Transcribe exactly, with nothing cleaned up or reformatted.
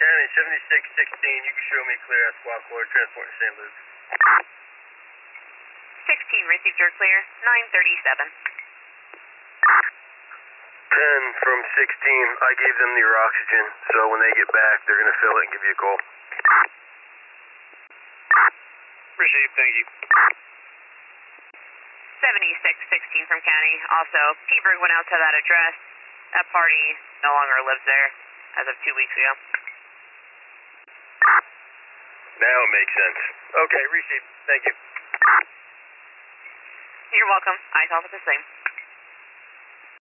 County, seventy-six sixteen, you can show me clear at squawk Lord, transport in Saint Luke. sixteen, received your clear, nine thirty-seven. ten from sixteen, I gave them your oxygen, so when they get back, they're going to fill it and give you a call. Received, thank you. seventy-six sixteen from County. Also, T-Berg went out to that address. That party no longer lives there as of two weeks ago. Now it makes sense. Okay, received. Thank you. You're welcome. I thought it the same.